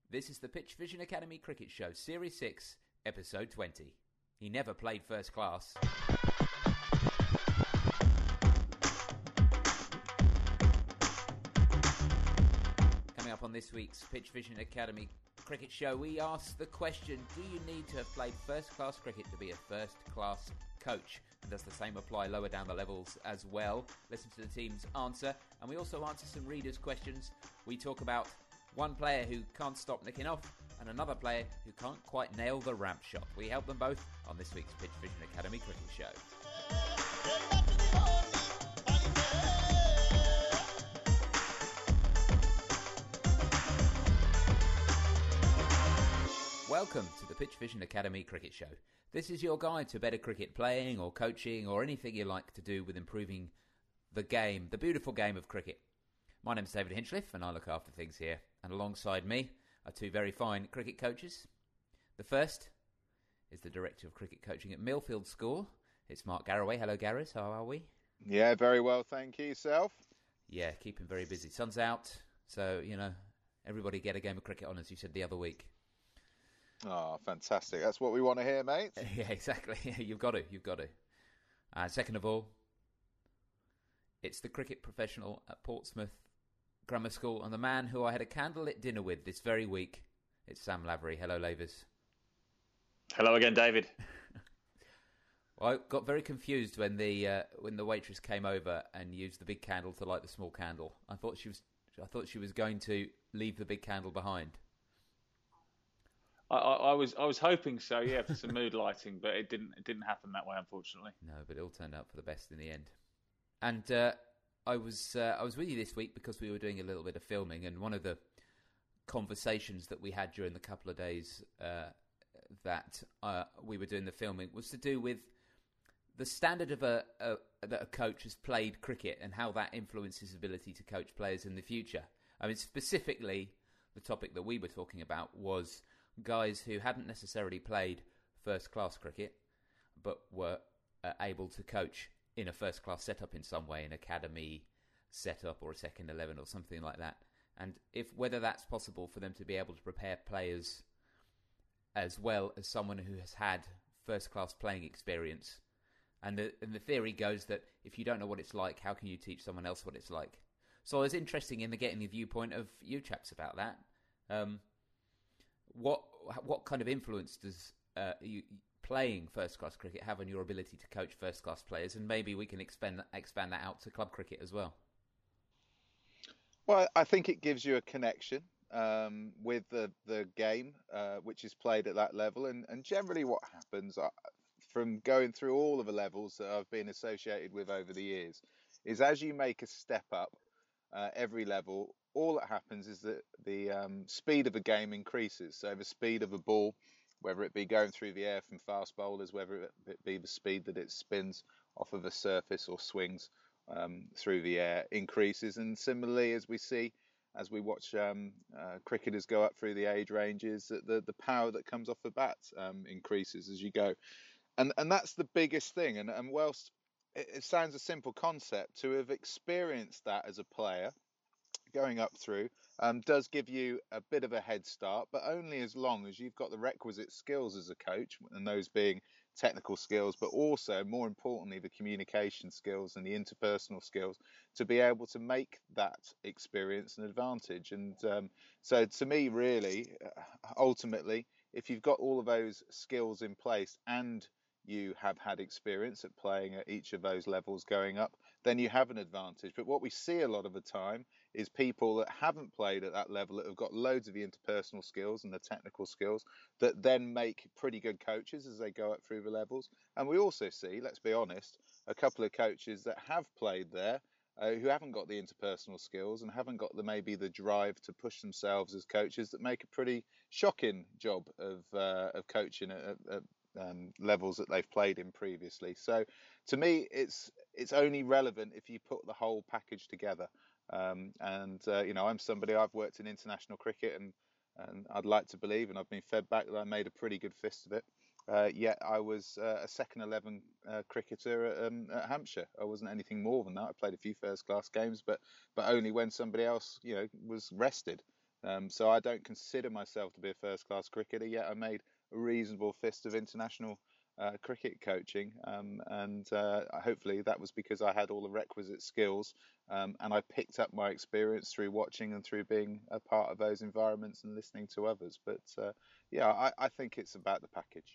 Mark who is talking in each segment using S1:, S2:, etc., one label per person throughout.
S1: This is the Pitch Vision Academy Cricket Show, Series 6, Episode 20. He never played first class. Coming up on this week's Pitch Vision Academy Cricket Show, we ask the question, do you need to have played first class cricket to be a first class coach? And does the same apply lower down the levels as well? Listen to the team's answer, and we also answer some readers' questions. We talk about one player who can't stop nicking off and another player who can't quite nail the ramp shot. We help them both on this week's Pitch Vision Academy Cricket Show. Welcome to the Pitch Vision Academy Cricket Show. This is your guide to better cricket playing or coaching or anything you like to do with improving the game, the beautiful game of cricket. My name's David Hinchliffe and I look after things here. And alongside me are two very fine cricket coaches. The first is the Director of Cricket Coaching at Millfield School. It's Mark Garraway. Hello, Garrus. How are we?
S2: Yeah, very well, thank you. Yourself?
S1: Yeah, keeping very busy. Sun's out, so, everybody get a game of cricket on, as you said the other week.
S2: Oh, fantastic. That's what we want to hear, mate.
S1: Yeah, exactly. You've got to. Second of all, it's the cricket professional at Portsmouth Grammar School and the man who I had a candlelit dinner with this very week. It's Sam Lavery. Hello, Lavers.
S3: Hello again, David.
S1: Well, I got very confused when the waitress came over and used the big candle to light the small candle. I thought she was going to leave the big candle behind.
S3: I was hoping so, yeah, for some mood lighting, but it didn't happen that way, unfortunately.
S1: No, but it all turned out for the best in the end. And I was with you this week because we were doing a little bit of filming, and one of the conversations that we had during the couple of days that we were doing the filming was to do with the standard of that a coach has played cricket and how that influences his ability to coach players in the future. I mean, specifically, the topic that we were talking about was guys who hadn't necessarily played first-class cricket, but were able to coach in a first-class setup in some way, an academy setup or a second 11 or something like that. And whether that's possible for them to be able to prepare players as well as someone who has had first-class playing experience. And the theory goes that if you don't know what it's like, how can you teach someone else what it's like? So I was interested in getting the viewpoint of you chaps about that. What kind of influence does playing first-class cricket have on your ability to coach first-class players? And maybe we can expand that out to club cricket as well.
S2: Well, I think it gives you a connection with the game, which is played at that level. And generally what happens from going through all of the levels that I've been associated with over the years is as you make a step up every level, all that happens is that the speed of a game increases. So the speed of a ball, whether it be going through the air from fast bowlers, whether it be the speed that it spins off of a surface or swings through the air, increases. And similarly, as we watch cricketers go up through the age ranges, the power that comes off the bat increases as you go. And that's the biggest thing. And whilst it sounds a simple concept, to have experienced that as a player, going up through does give you a bit of a head start, but only as long as you've got the requisite skills as a coach, and those being technical skills, but also, more importantly, the communication skills and the interpersonal skills to be able to make that experience an advantage. And so to me, really, ultimately, if you've got all of those skills in place and you have had experience at playing at each of those levels going up, then you have an advantage. But what we see a lot of the time is people that haven't played at that level, that have got loads of the interpersonal skills and the technical skills, that then make pretty good coaches as they go up through the levels. And we also see, let's be honest, a couple of coaches that have played there who haven't got the interpersonal skills and haven't got maybe the drive to push themselves as coaches, that make a pretty shocking job of coaching at levels that they've played in previously. So to me, it's only relevant if you put the whole package together. I'm somebody, I've worked in international cricket, and I'd like to believe, and I've been fed back, that I made a pretty good fist of it. Yet I was a second 11 cricketer at Hampshire. I wasn't anything more than that. I played a few first class games, but only when somebody else was rested. So I don't consider myself to be a first-class cricketer, yet I made a reasonable fist of international cricket coaching, and hopefully that was because I had all the requisite skills, and I picked up my experience through watching and through being a part of those environments and listening to others. But yeah, I think it's about the package.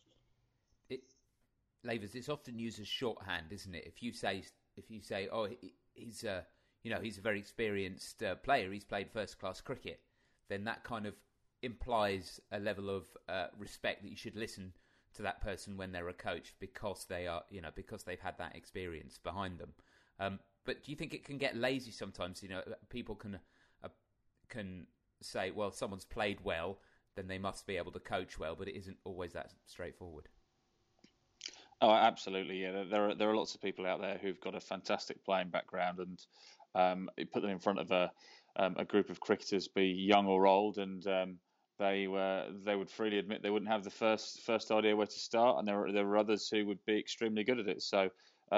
S1: Lavers, it's often used as shorthand, isn't it? If you say, oh, he's he's a very experienced player. He's played first class cricket. Then that kind of implies a level of respect that you should listen to that person when they're a coach because they are, because they've had that experience behind them. But do you think it can get lazy sometimes? People can say, well, someone's played well, then they must be able to coach well, but it isn't always that straightforward.
S3: Oh, absolutely. Yeah, there are lots of people out there who've got a fantastic playing background, and you put them in front of a group of cricketers, be young or old, and they would freely admit they wouldn't have the first idea where to start, and there were others who would be extremely good at it. So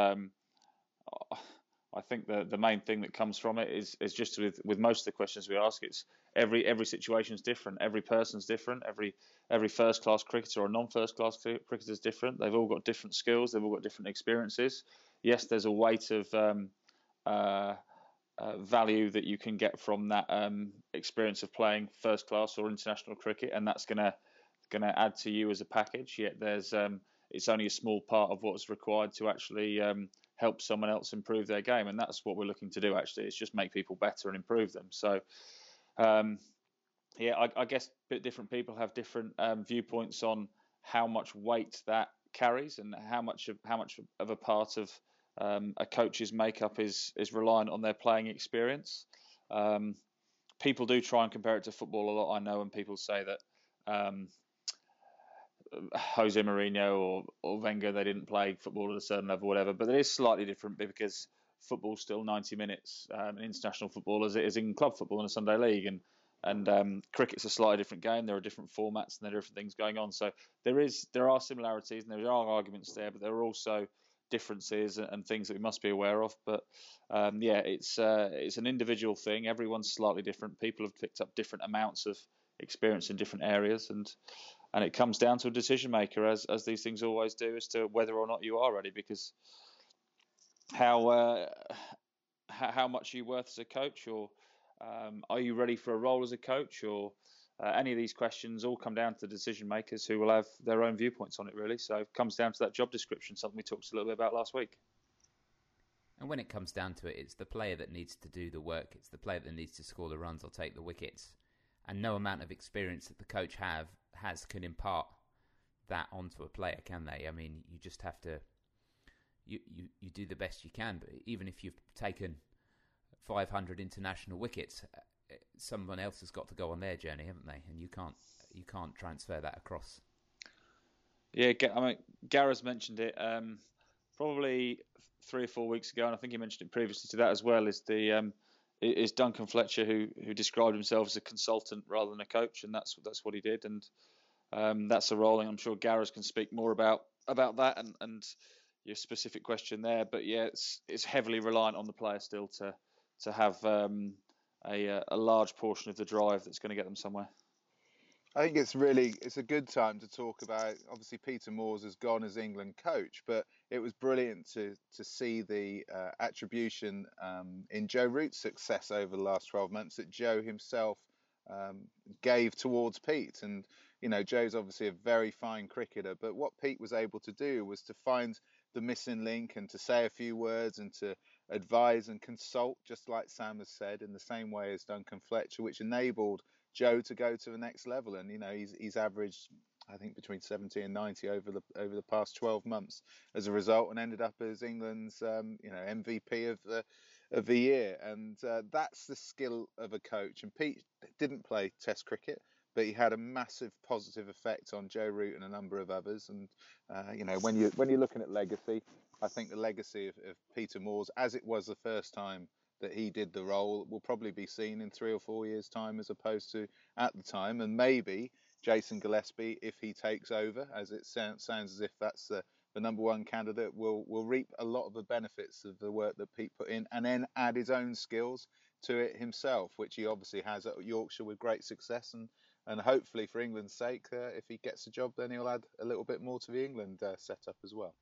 S3: I think the main thing that comes from it is just with most of the questions we ask, it's every situation is different, every person's different, every first class cricketer or non-first class cricketer is different. They've all got different skills, they've all got different experiences. Yes, there's a weight of value that you can get from that experience of playing first class or international cricket, and that's gonna add to you as a package. Yet there's it's only a small part of what's required to actually help someone else improve their game, and that's what we're looking to do. Actually, it's just make people better and improve them. So, yeah, I guess different people have different viewpoints on how much weight that carries and how much of a part of a coach's makeup is reliant on their playing experience. People do try and compare it to football a lot, I know, and people say that Jose Mourinho or Wenger, they didn't play football at a certain level, whatever. But it is slightly different because football's still 90 minutes in international football as it is in club football in a Sunday league, and cricket's a slightly different game. There are different formats and there are different things going on. So there are similarities and there are arguments there, but there are also differences and things that we must be aware of. But yeah, it's an individual thing. Everyone's slightly different. People have picked up different amounts of experience in different areas, and it comes down to a decision maker, as these things always do, as to whether or not you are ready. Because how much are you worth as a coach, or are you ready for a role as a coach, or any of these questions all come down to the decision makers who will have their own viewpoints on it, really. So it comes down to that job description, something we talked a little bit about last week.
S1: And when it comes down to it, it's the player that needs to do the work. It's the player that needs to score the runs or take the wickets. And no amount of experience that the coach has can impart that onto a player, can they? I mean, you just have to you do the best you can. But even if you've taken 500 international wickets, someone else has got to go on their journey, haven't they? And you can't transfer that across.
S3: Yeah, I mean, Gareth's mentioned it probably 3 or 4 weeks ago, and I think he mentioned it previously to that as well. Is Duncan Fletcher, who described himself as a consultant rather than a coach, and that's what he did, and that's a role. And I'm sure Gareth can speak more about that and your specific question there. But yeah, it's heavily reliant on the player still to have a large portion of the drive that's going to get them somewhere.
S2: I think it's a good time to talk about. Obviously, Peter Moores has gone as England coach, but it was brilliant to see the attribution in Joe Root's success over the last 12 months that Joe himself gave towards Pete. And Joe's obviously a very fine cricketer, but what Pete was able to do was to find the missing link and to say a few words and to advise and consult, just like Sam has said, in the same way as Duncan Fletcher, which enabled Joe to go to the next level. And he's averaged, I think, between 70 and 90 over the past 12 months as a result, and ended up as England's MVP of the year. And that's the skill of a coach. And Pete didn't play Test cricket, but he had a massive positive effect on Joe Root and a number of others. And when you're looking at legacy, I think the legacy of Peter Moores, as it was the first time that he did the role, will probably be seen in 3 or 4 years' time as opposed to at the time. And maybe Jason Gillespie, if he takes over, as it sounds as if that's the number one candidate, will reap a lot of the benefits of the work that Pete put in, and then add his own skills to it himself, which he obviously has at Yorkshire with great success. And hopefully for England's sake, if he gets a job, then he'll add a little bit more to the England setup as well.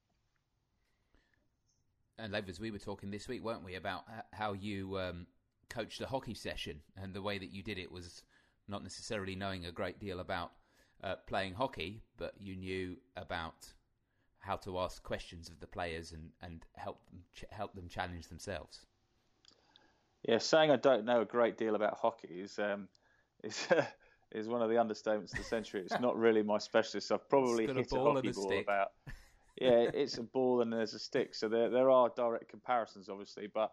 S1: And Lavers, we were talking this week, weren't we, about how you coached a hockey session, and the way that you did it was not necessarily knowing a great deal about playing hockey, but you knew about how to ask questions of the players and help them challenge themselves.
S3: Yeah, saying I don't know a great deal about hockey is one of the understatements of the century. It's not really my specialist. I've probably hit a hockey ball about. Yeah, it's a ball and there's a stick. So there are direct comparisons, obviously, but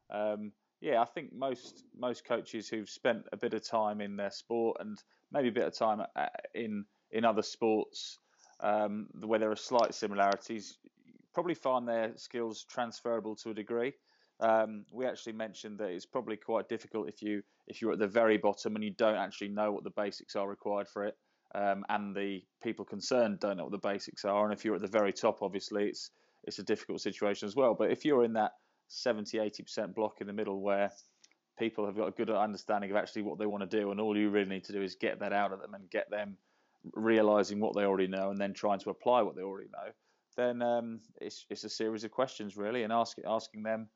S3: I think most coaches who've spent a bit of time in their sport and maybe a bit of time in other sports where there are slight similarities, probably find their skills transferable to a degree. We actually mentioned that it's probably quite difficult if you're at the very bottom and you don't actually know what the basics are required for it, and the people concerned don't know what the basics are. And if you're at the very top, obviously it's a difficult situation as well. But if you're in that 70-80% block in the middle where people have got a good understanding of actually what they want to do, and all you really need to do is get that out of them and get them realizing what they already know and then trying to apply what they already know, then it's a series of questions really, and asking them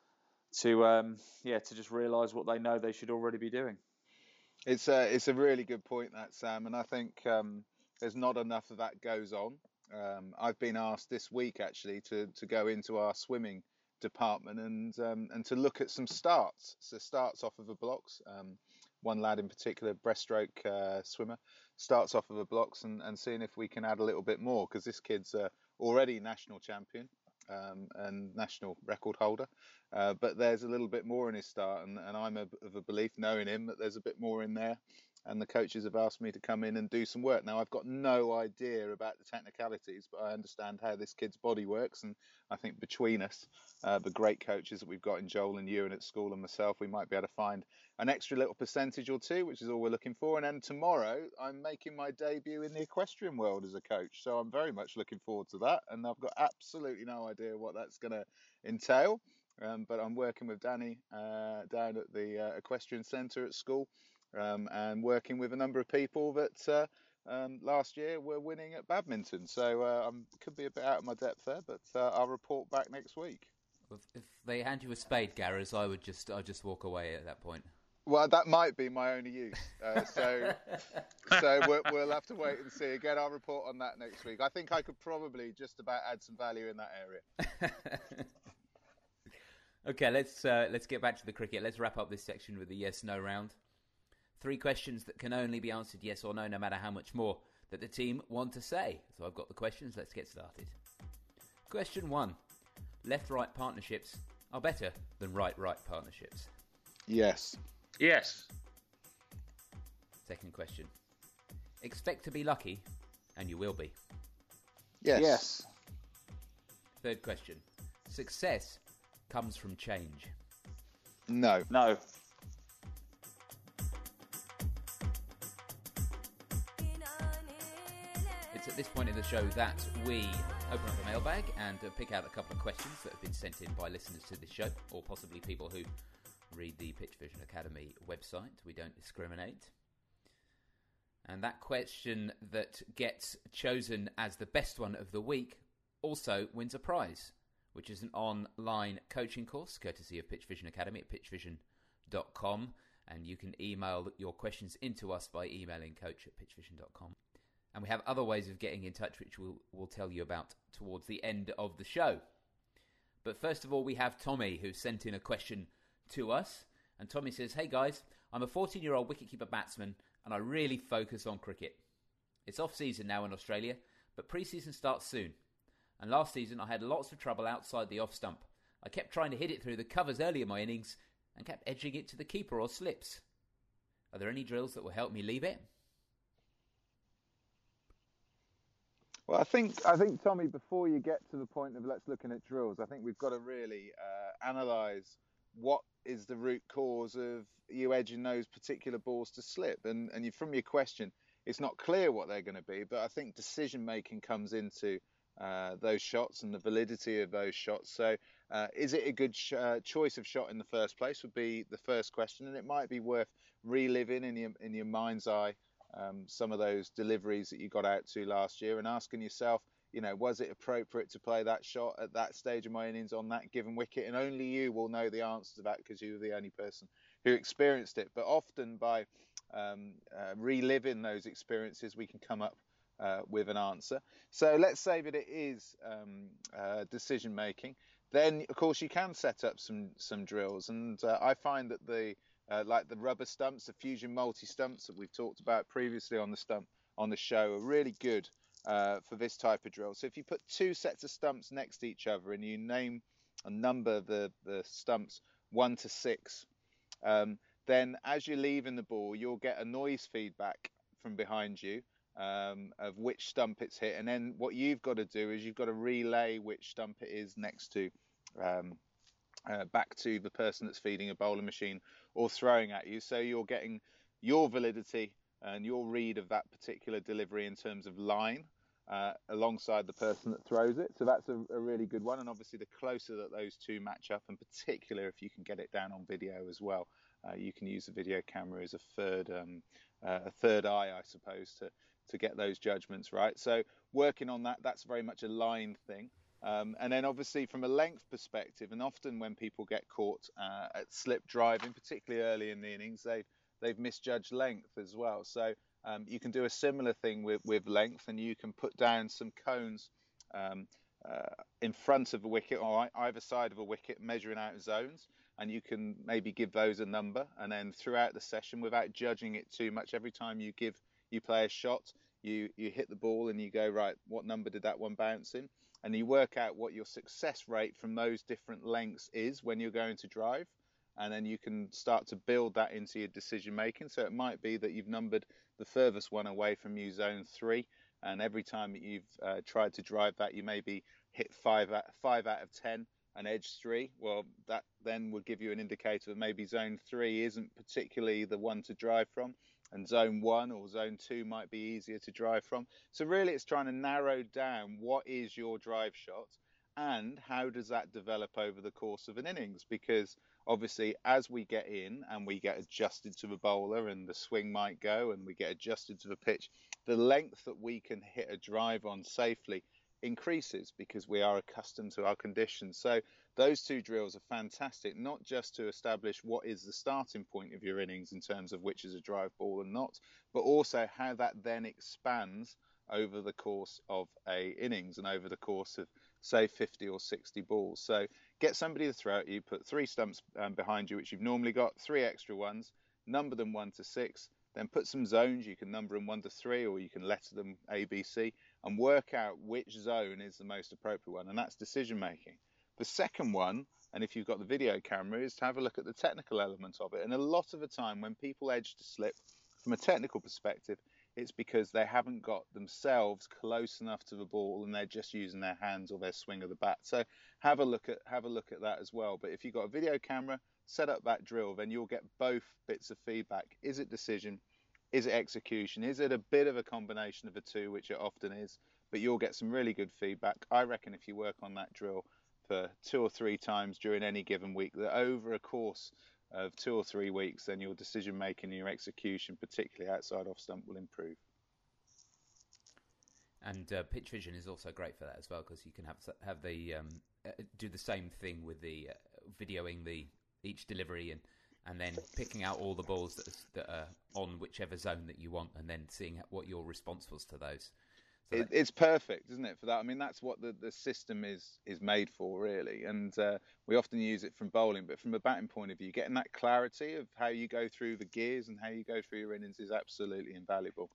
S3: to just realize what they know they should already be doing.
S2: It's a really good point, that, Sam, and I think there's not enough of that goes on. I've been asked this week actually to go into our swimming department and to look at some starts. So starts off of the blocks. One lad in particular, breaststroke swimmer, starts off of the blocks and seeing if we can add a little bit more, because this kid's already national champion and national record holder. But there's a little bit more in his start, and I'm of a belief, knowing him, that there's a bit more in there. And the coaches have asked me to come in and do some work. Now, I've got no idea about the technicalities, but I understand how this kid's body works. And I think between us, the great coaches that we've got in Joel and Ewan at school and myself, we might be able to find an extra little percentage or two, which is all we're looking for. And then tomorrow, I'm making my debut in the equestrian world as a coach. So I'm very much looking forward to that. And I've got absolutely no idea what that's going to entail. But I'm working with Danny down at the equestrian centre at school. And working with a number of people that last year were winning at badminton. So I could be a bit out of my depth there, but I'll report back next week.
S1: If they hand you a spade, Gareth, I'll just walk away at that point.
S2: Well, that might be my only use. So we'll have to wait and see. Again, I'll report on that next week. I think I could probably just about add some value in that area.
S1: Okay, let's get back to the cricket. Let's wrap up this section with the yes/no round. 3 questions that can only be answered yes or no, no matter how much more that the team want to say. So I've got the questions. Let's get started. Question 1. Left-right partnerships are better than right-right partnerships.
S2: Yes.
S3: Yes.
S1: Second question. Expect to be lucky, and you will be.
S2: Yes.
S3: Yes.
S1: Third question. Success comes from change.
S2: No.
S3: No.
S1: It's at this point in the show that we open up the mailbag and pick out a couple of questions that have been sent in by listeners to this show, or possibly people who read the Pitch Vision Academy website. We don't discriminate. And that question that gets chosen as the best one of the week also wins a prize, which is an online coaching course courtesy of Pitch Vision Academy at pitchvision.com. And you can email your questions into us by emailing coach@pitchvision.com. And we have other ways of getting in touch, which we'll tell you about towards the end of the show. But first of all, we have Tommy, who sent in a question to us. And Tommy says, "Hey guys, I'm a 14-year-old wicketkeeper batsman, and I really focus on cricket. It's off-season now in Australia, but pre-season starts soon. And last season, I had lots of trouble outside the off-stump. I kept trying to hit it through the covers early in my innings and kept edging it to the keeper or slips. Are there any drills that will help me leave it?"
S2: Well, I think Tommy, before you get to the point of let's looking at drills, I think we've got to really analyse what is the root cause of you edging those particular balls to slip. And from your question, it's not clear what they're going to be, but I think decision making comes into those shots and the validity of those shots. So Is it a good choice of shot in the first place? Would be the first question, and it might be worth reliving in your mind's eye some of those deliveries that you got out to last year, and asking yourself, was it appropriate to play that shot at that stage of my innings on that given wicket? And only you will know the answer to that because you're the only person who experienced it. But often by reliving those experiences, we can come up with an answer. So let's say that it is decision making. Then, of course, you can set up some drills, and I find that like the rubber stumps, the Fusion multi stumps that we've talked about previously on the show, are really good for this type of drill. So if you put two sets of stumps next to each other and you name and number the stumps 1 to 6, then as you're leaving the ball, you'll get a noise feedback from behind you of which stump it's hit, and then what you've got to do is you've got to relay which stump it is next to back to the person that's feeding a bowling machine or throwing at you. So you're getting your validity and your read of that particular delivery in terms of line alongside the person that throws it. So that's a really good one. And obviously the closer that those two match up, and particularly if you can get it down on video as well, you can use the video camera as a third eye, I suppose, to get those judgments right. So working on that, that's very much a line thing. And then obviously from a length perspective, and often when people get caught at slip driving, particularly early in the innings, they've misjudged length as well. So you can do a similar thing with length, and you can put down some cones in front of a wicket or either side of a wicket, measuring out zones, and you can maybe give those a number, and then throughout the session, without judging it too much, every time you play a shot, you hit the ball and you go, right, what number did that one bounce in? And you work out what your success rate from those different lengths is when you're going to drive. And then you can start to build that into your decision making. So it might be that you've numbered the furthest one away from you, zone 3. And every time that you've tried to drive that, you maybe hit 5 out of 10 and edge 3. Well, that then would give you an indicator that maybe zone 3 isn't particularly the one to drive from, and zone 1 or zone 2 might be easier to drive from. So really it's trying to narrow down what is your drive shot and how does that develop over the course of an innings, because obviously as we get in and we get adjusted to the bowler and the swing might go and we get adjusted to the pitch, the length that we can hit a drive on safely increases because we are accustomed to our conditions. So those two drills are fantastic, not just to establish what is the starting point of your innings in terms of which is a drive ball and not, but also how that then expands over the course of a innings and over the course of, say, 50 or 60 balls. So get somebody to throw at you, put 3 stumps behind you, which you've normally got, 3 extra ones, number them 1 to 6, then put some zones. You can number them 1 to 3, or you can letter them A, B, C, and work out which zone is the most appropriate one, and that's decision making. The second one, and if you've got the video camera, is to have a look at the technical element of it. And a lot of the time when people edge to slip, from a technical perspective, it's because they haven't got themselves close enough to the ball and they're just using their hands or their swing of the bat. So have a look at that as well. But if you've got a video camera, set up that drill, then you'll get both bits of feedback. Is it decision? Is it execution? Is it a bit of a combination of the two, which it often is? But you'll get some really good feedback. I reckon if you work on that drill for 2 or 3 times during any given week, that over a course of 2 or 3 weeks, then your decision making and your execution, particularly outside off stump, will improve.
S1: And pitch vision is also great for that as well, because you can have the do the same thing with the videoing each delivery and then picking out all the balls that are on whichever zone that you want, and then seeing what your response was to those. So
S2: it's perfect, isn't it, for that? I mean, that's what the system is made for, really. And we often use it from bowling, but from a batting point of view, getting that clarity of how you go through the gears and how you go through your innings is absolutely invaluable.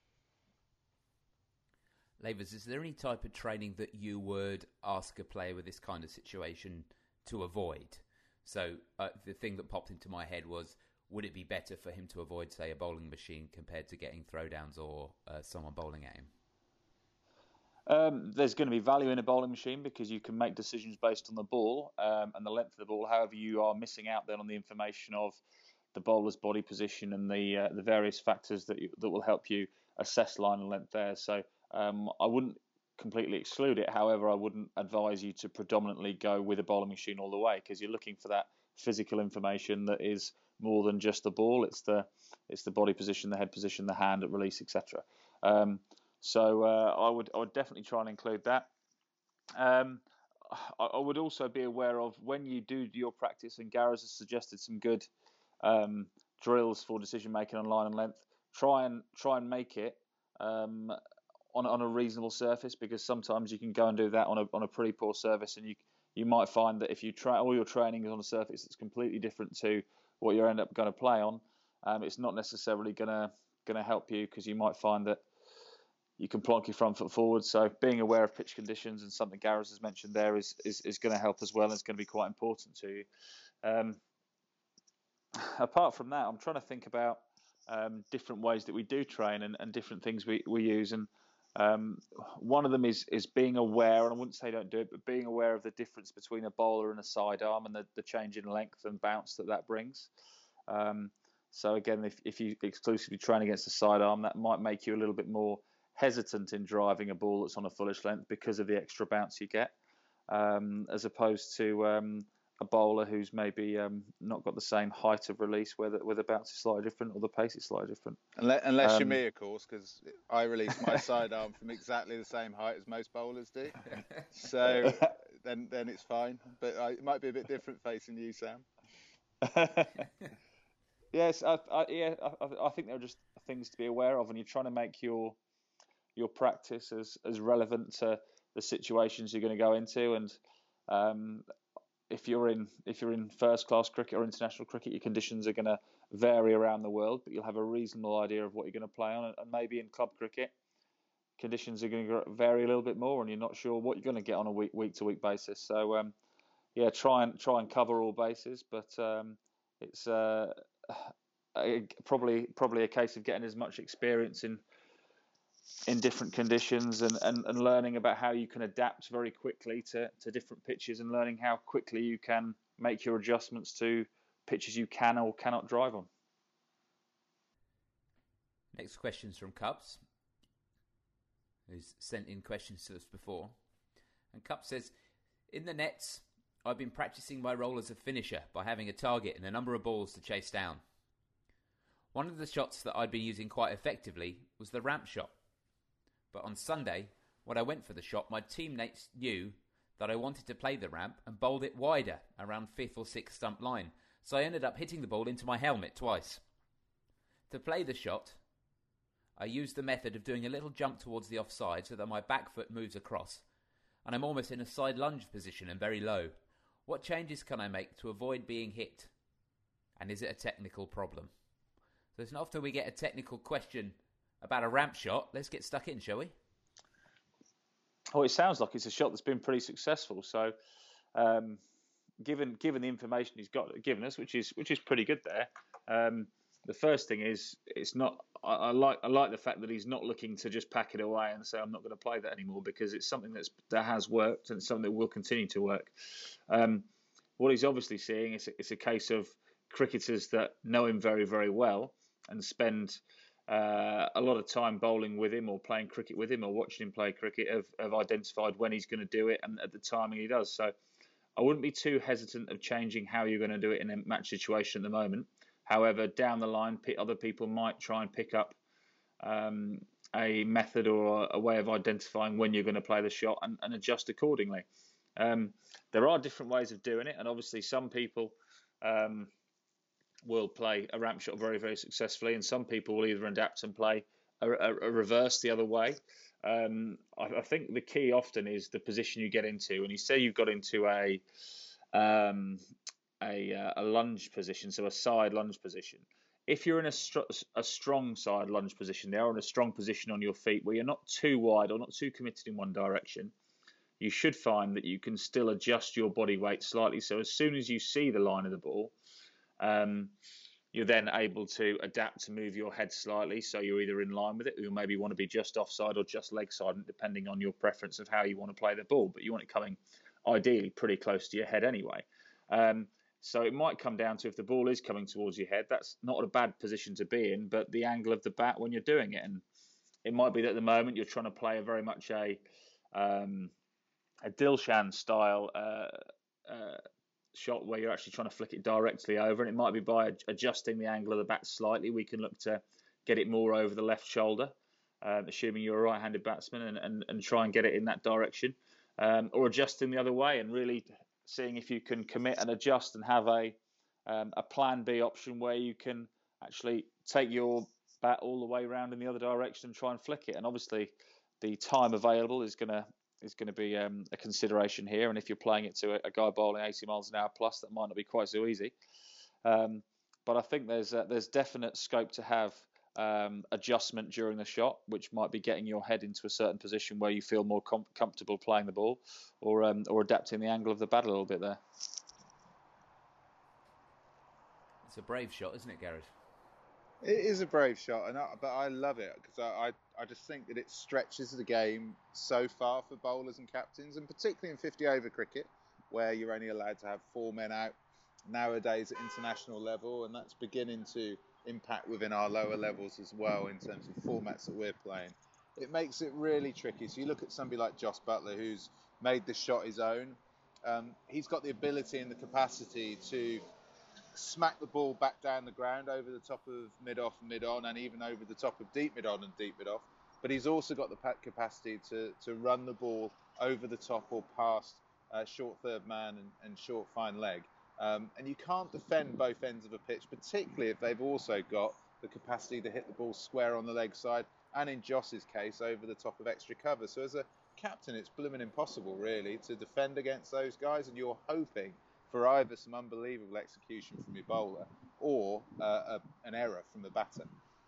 S1: Lavers, is there any type of training that you would ask a player with this kind of situation to avoid? So the thing that popped into my head was, would it be better for him to avoid, say, a bowling machine compared to getting throwdowns or someone bowling at him?
S3: There's going to be value in a bowling machine because you can make decisions based on the ball and the length of the ball. However, you are missing out then on the information of the bowler's body position and the various factors that will help you assess line and length there. So I wouldn't completely exclude it. However, I wouldn't advise you to predominantly go with a bowling machine all the way, because you're looking for that physical information that is more than just the ball. It's the body position, the head position, the hand at release, etc. So I would definitely try and include that. I would also be aware of, when you do your practice, and Gareth has suggested some good drills for decision making on line and length. Try and make it on a reasonable surface, because sometimes you can go and do that on a pretty poor surface, and you might find that if you try all your training is on a surface that's completely different to what you end up going to play on, it's not necessarily going to help you, because you might find that you can plonk your front foot forward. So being aware of pitch conditions, and something Gareth has mentioned there, is going to help as well, and it's going to be quite important to you. Apart from that, I'm trying to think about different ways that we do train, and different things we use. And one of them is being aware, and I wouldn't say don't do it, but being aware of the difference between a bowler and a sidearm, and the change in length and bounce that brings. So again, if you exclusively train against a sidearm, that might make you a little bit more hesitant in driving a ball that's on a fullish length, because of the extra bounce you get, as opposed to a bowler who's maybe not got the same height of release, where the bounce is slightly different, or the pace is slightly different.
S2: Unless you're me, of course, because I release my sidearm from exactly the same height as most bowlers do. So then it's fine. But it might be a bit different facing you, Sam.
S3: Yes, I think there are just things to be aware of, and you're trying to make your practice as relevant to the situations you're going to go into. And if you're in first class cricket or international cricket, your conditions are going to vary around the world, but you'll have a reasonable idea of what you're going to play on. And maybe in club cricket, conditions are going to vary a little bit more, and you're not sure what you're going to get on a week to week basis. So try and cover all bases, but it's probably a case of getting as much experience in different conditions, and learning about how you can adapt very quickly to different pitches, and learning how quickly you can make your adjustments to pitches you can or cannot drive on.
S1: Next question's from Cubs, who's sent in questions to us before. And Cup says, in the nets, I've been practicing my role as a finisher by having a target and a number of balls to chase down. One of the shots that I'd been using quite effectively was the ramp shot. But on Sunday, when I went for the shot, my teammates knew that I wanted to play the ramp and bowled it wider, around 5th or 6th stump line. So I ended up hitting the ball into my helmet twice. To play the shot, I used the method of doing a little jump towards the offside so that my back foot moves across, and I'm almost in a side lunge position and very low. What changes can I make to avoid being hit? And is it a technical problem? So it's not often we get a technical question about a ramp shot. Let's get stuck in, shall we?
S3: Oh, it sounds like it's a shot that's been pretty successful. So, given the information he's given us, which is pretty good there. The first thing is, it's not. I like the fact that he's not looking to just pack it away and say I'm not going to play that anymore, because it's something that has worked, and it's something that will continue to work. What he's obviously seeing is it's a case of cricketers that know him very, very well and spend a lot of time bowling with him, or playing cricket with him, or watching him play cricket, have identified when he's going to do it and at the timing he does. So I wouldn't be too hesitant of changing how you're going to do it in a match situation at the moment. However, down the line, other people might try and pick up a method or a way of identifying when you're going to play the shot, and adjust accordingly. There are different ways of doing it, and obviously some people will play a ramp shot very, very successfully, and some people will either adapt and play a reverse the other way. I think the key often is the position you get into. When you say you've got into a lunge position, so a side lunge position, if you're in a strong side lunge position, they are in a strong position on your feet where you're not too wide or not too committed in one direction, you should find that you can still adjust your body weight slightly. So as soon as you see the line of the ball, you're then able to adapt to move your head slightly, so you're either in line with it, or you maybe want to be just offside or just leg side, depending on your preference of how you want to play the ball. But you want it coming ideally pretty close to your head anyway. So it might come down to, if the ball is coming towards your head, that's not a bad position to be in, but the angle of the bat when you're doing it. And it might be that at the moment you're trying to play very much a a Dilshan style shot where you're actually trying to flick it directly over, and it might be by adjusting the angle of the bat slightly, we can look to get it more over the left shoulder, assuming you're a right-handed batsman, and try and get it in that direction, or adjusting the other way and really seeing if you can commit and adjust and have a plan B option where you can actually take your bat all the way around in the other direction and try and flick it. And obviously the time available is going to be a consideration here. And if you're playing it to a guy bowling 80 miles an hour plus, that might not be quite so easy. But I think there's definite scope to have adjustment during the shot, which might be getting your head into a certain position where you feel more comfortable playing the ball, or adapting the angle of the bat a little bit there.
S1: It's a brave shot, isn't it, Gareth?
S2: It is a brave shot, but I love it because I just think that it stretches the game so far for bowlers and captains, and particularly in 50-over cricket, where you're only allowed to have 4 men out nowadays at international level, and that's beginning to impact within our lower levels as well in terms of formats that we're playing. It makes it really tricky. So you look at somebody like Jos Buttler, who's made the shot his own. He's got the ability and the capacity to smack the ball back down the ground over the top of mid-off and mid-on, and even over the top of deep mid-on and deep mid-off. But he's also got the capacity to run the ball over the top or past short third man and short fine leg. And you can't defend both ends of a pitch, particularly if they've also got the capacity to hit the ball square on the leg side, and in Jos's case, over the top of extra cover. So as a captain, it's blooming impossible, really, to defend against those guys, and you're hoping for either some unbelievable execution from your bowler or an error from the batter.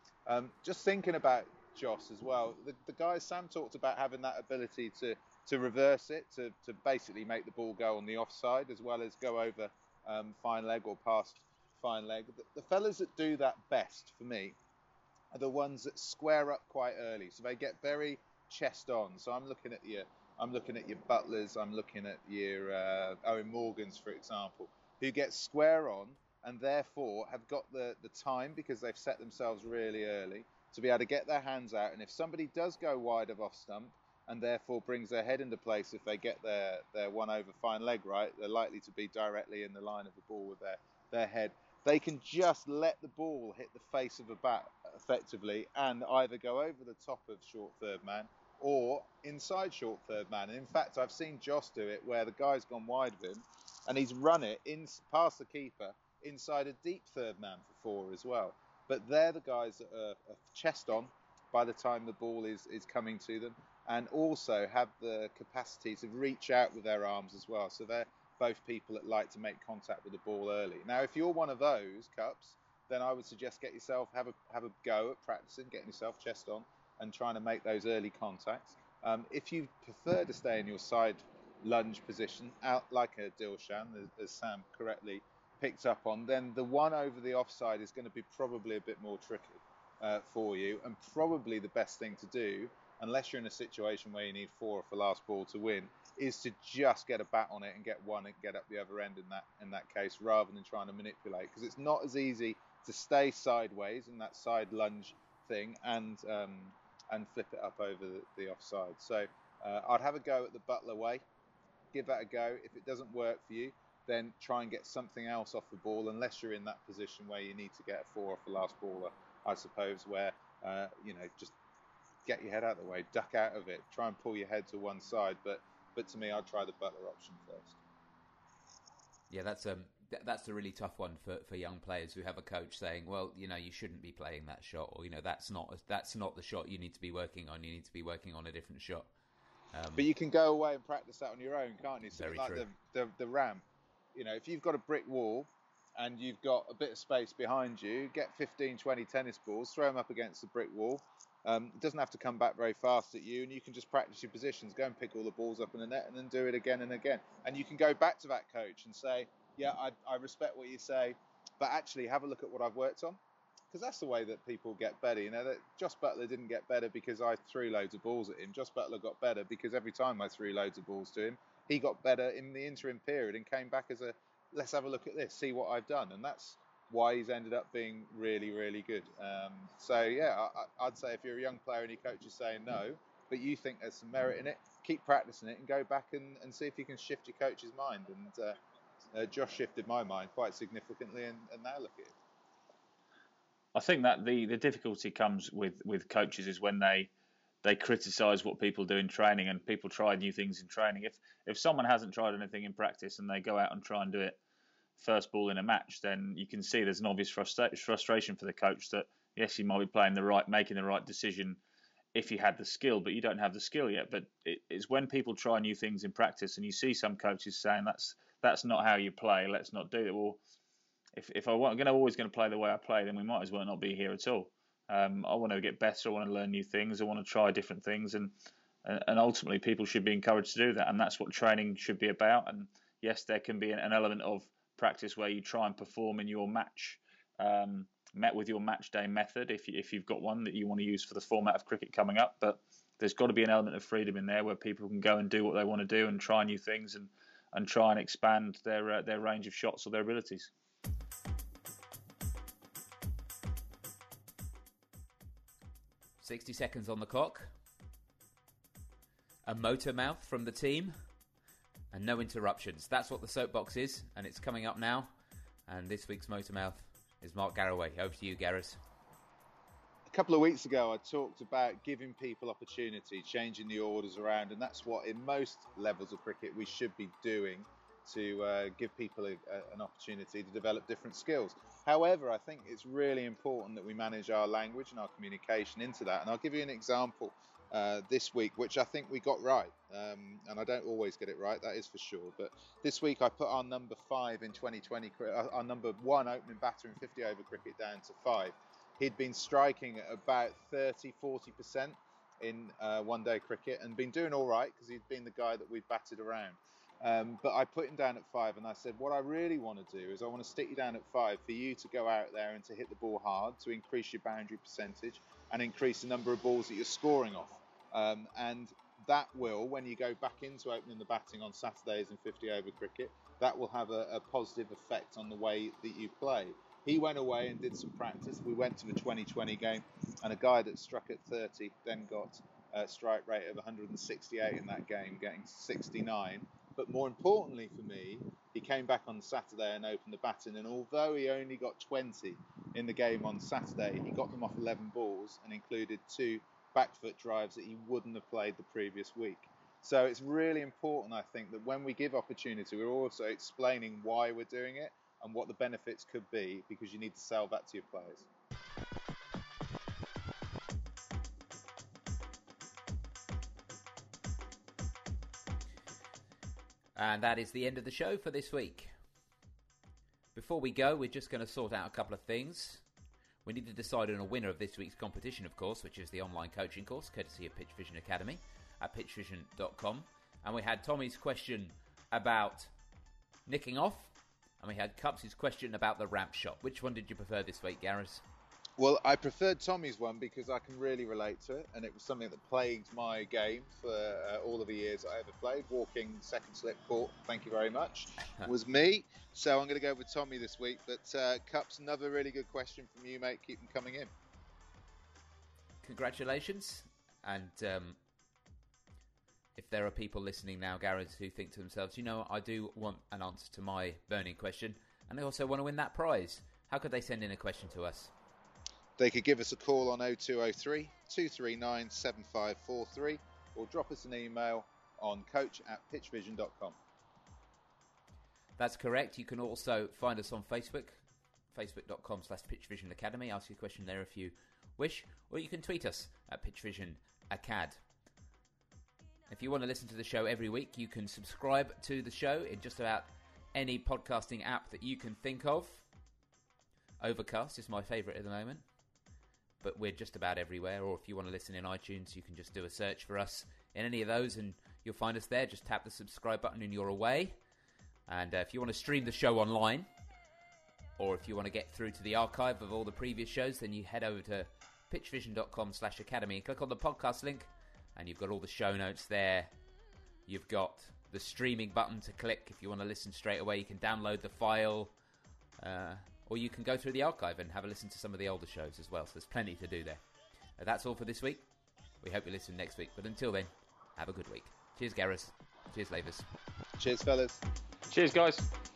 S2: Just thinking about Jos as well, the guy Sam talked about having that ability to reverse it, to basically make the ball go on the offside as well as go over fine leg or past fine leg. The fellas that do that best for me are the ones that square up quite early, so they get very chest on. So I'm looking at your Butlers, I'm looking at your Owen Morgans, for example, who get square on and therefore have got the time, because they've set themselves really early, to be able to get their hands out. And if somebody does go wide of off stump and therefore brings their head into place, if they get their one over fine leg right, they're likely to be directly in the line of the ball with their head. They can just let the ball hit the face of a bat effectively and either go over the top of short third man or inside short third man. And in fact, I've seen Jos do it where the guy's gone wide of him and he's run it past the keeper inside a deep third man for 4 as well. But they're the guys that are chest on by the time the ball is coming to them, and also have the capacity to reach out with their arms as well. So they're both people that like to make contact with the ball early. Now, if you're one of those cups, then I would suggest have a go at practicing, getting yourself chest on and trying to make those early contacts. If you prefer to stay in your side lunge position, out like a Dilshan, as Sam correctly picked up on, then the one over the offside is going to be probably a bit more tricky for you, and probably the best thing to do, unless you're in a situation where you need 4 off the last ball to win, is to just get a bat on it and get one and get up the other end in that case, rather than trying to manipulate, because it's not as easy to stay sideways in that side lunge thing and flip it up over the offside. So I'd have a go at the Buttler way, give that a go. If it doesn't work for you, then try and get something else off the ball, unless you're in that position where you need to get a 4 off the last ball, I suppose, where just get your head out of the way, duck out of it, try and pull your head to one side. But to me, I'd try the Buttler option first.
S1: Yeah, that's a really tough one for young players who have a coach saying, well, you shouldn't be playing that shot, or that's not the shot you need to be working on. You need to be working on a different shot.
S2: But you can go away and practice that on your own, can't you? So
S1: Very
S2: like
S1: true.
S2: the ramp. If you've got a brick wall and you've got a bit of space behind you, get 15, 20 tennis balls, throw them up against the brick wall. It doesn't have to come back very fast at you, and you can just practice your positions, go and pick all the balls up in the net, and then do it again and again. And you can go back to that coach and say, yeah, I respect what you say, but actually have a look at what I've worked on. Because that's the way that people get better. That Jos Buttler didn't get better because I threw loads of balls at him. Jos Buttler got better because every time I threw loads of balls to him, he got better in the interim period and came back as let's have a look at this, see what I've done. And that's why he's ended up being really, really good. So, yeah, I'd say if you're a young player and your coach is saying no, but you think there's some merit in it, keep practicing it and go back and see if you can shift your coach's mind. And Josh shifted my mind quite significantly, and now look at it.
S3: I think that the difficulty comes with coaches is when they criticise what people do in training, and people try new things in training. If someone hasn't tried anything in practice and they go out and try and do it first ball in a match, then you can see there's an obvious frustration for the coach that, yes, he might be making the right decision if he had the skill, but you don't have the skill yet. But it's when people try new things in practice and you see some coaches saying that's not how you play, let's not do it. Well, if I'm always going to play the way I play, then we might as well not be here at all. I want to get better. I want to learn new things. I want to try different things, and ultimately people should be encouraged to do that. And that's what training should be about. And yes, there can be an element of practice where you try and perform in your match, met with your match day method, if you've got one that you want to use for the format of cricket coming up. But there's got to be an element of freedom in there where people can go and do what they want to do and try new things and try and expand their range of shots or their abilities.
S1: "60 seconds on the clock. A motor mouth from the team. And no interruptions. That's what the soapbox is, and it's coming up now. And this week's motor mouth is Mark Garraway. Over to you, Gareth.
S2: A couple of weeks ago, I talked about giving people opportunity, changing the orders around, and that's what, in most levels of cricket, we should be doing to give people an opportunity to develop different skills. However, I think it's really important that we manage our language and our communication into that. And I'll give you an example this week, which I think we got right. And I don't always get it right, that is for sure. But this week I put our number 5 in 2020, our number 1 opening batter in 50 over cricket down to 5. He'd been striking at about 30-40% in one-day cricket and been doing all right because he'd been the guy that we'd batted around. But I put him down at 5, and I said, what I really want to do is I want to stick you down at 5 for you to go out there and to hit the ball hard, to increase your boundary percentage and increase the number of balls that you're scoring off. And that will, when you go back into opening the batting on Saturdays in 50 over cricket, that will have a positive effect on the way that you play. He went away and did some practice. We went to the 2020 game, and a guy that struck at 30 then got a strike rate of 168 in that game, getting 69. But more importantly for me, he came back on Saturday and opened the batting, and although he only got 20 in the game on Saturday, he got them off 11 balls and included 2 back foot drives that he wouldn't have played the previous week. So it's really important, I think, that when we give opportunity, we're also explaining why we're doing it and what the benefits could be, because you need to sell that to your players.
S1: And that is the end of the show for this week. Before we go, we're just going to sort out a couple of things. We need to decide on a winner of this week's competition, of course, which is the online coaching course, courtesy of Pitch Vision Academy at pitchvision.com. And we had Tommy's question about nicking off, and we had Cups' question about the ramp shot. Which one did you prefer this week, Gareth?
S2: Well, I preferred Tommy's one because I can really relate to it, and it was something that plagued my game for all of the years I ever played. Walking second slip court, thank you very much, was me. So I'm going to go with Tommy this week. But Cups, another really good question from you, mate. Keep them coming in.
S1: Congratulations. And if there are people listening now, Gareth, who think to themselves, you know, I do want an answer to my burning question, and they also want to win that prize, how could they send in a question to us?
S2: They could give us a call on 0203 239 7543 or drop us an email on coach@pitchvision.com.
S1: That's correct. You can also find us on Facebook, facebook.com/pitchvisionacademy. Ask your question there if you wish, or you can tweet us at pitchvisionacad. If you want to listen to the show every week, you can subscribe to the show in just about any podcasting app that you can think of. Overcast is my favourite at the moment, but we're just about everywhere. Or if you want to listen in iTunes, you can just do a search for us in any of those and you'll find us there. Just tap the subscribe button and you're away. And if you want to stream the show online, or if you want to get through to the archive of all the previous shows, then you head over to pitchvision.com/academy and click on the podcast link, and you've got all the show notes there. You've got the streaming button to click if you want to listen straight away. You can download the file, or you can go through the archive and have a listen to some of the older shows as well. So there's plenty to do there. That's all for this week. We hope you listen next week. But until then, have a good week. Cheers, Gareth. Cheers, Lavis.
S2: Cheers, fellas.
S3: Cheers, guys.